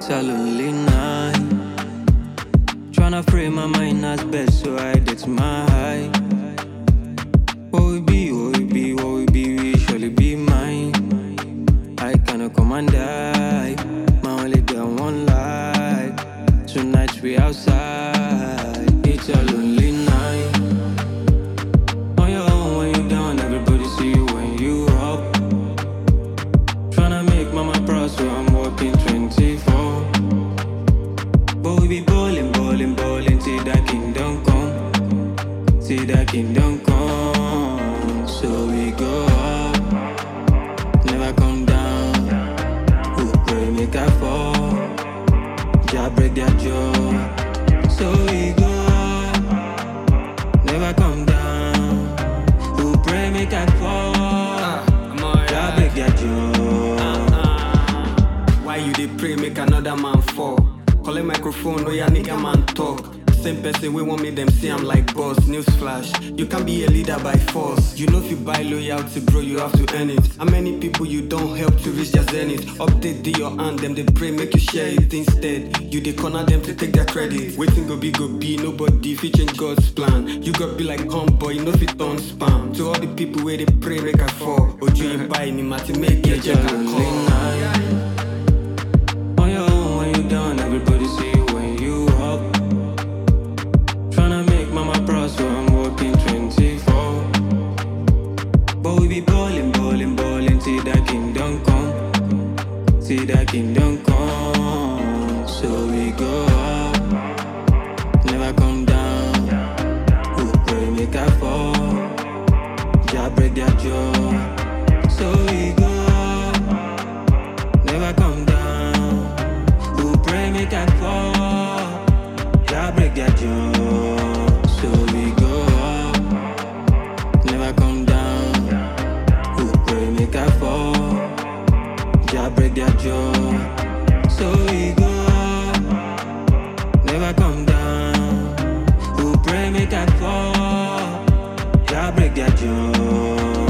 It's a lonely night. Tryna frame my mind as best so I get my high. What we be, what we be, what we be, we surely be mine. I cannot come and die. My only girl one life. Tonight we outside. It's a lonely night. On your own when you down, everybody see you when you up. Tryna make mama proud, so I'm working 24. But we be ballin', ballin', ballin' till that kingdom come. Till that kingdom come. So we go up, never come down. Who pray make I fall? Jah break their jaw. So we go up, never come down. Who pray make I fall? Jah break their jaw. Why you dey pray make another man fall? Call a microphone, no ya nigga man talk. Same person we want me them see I'm like boss. Newsflash, you can't be a leader by force. You know if you buy loyalty, bro, you have to earn it. How many people you don't help to reach their zenith? Update the your hand, them they pray make you share it instead. You they corner them to take their credit. Waiting go be, nobody if change God's plan. You got be like homeboy, you know if it on spam. To all the people where they pray make I fall. Or you ain't buy any matter, make it check and call. On your own when you down, everybody see you when you up. Tryna make mama proud, so I'm working 24. But we be ballin', ballin', ballin' till that kingdom come. Till that kingdom come. So we go up, never come down. Who pray make I fall? Jah break their jaw. So we go up, never come down. Who pray make I fall? Jah break their jaw. So we go up, never come down. Who pray make I fall? Jah break their jaw. So we go up, never come down. Who pray make I fall? Jah break their jaw.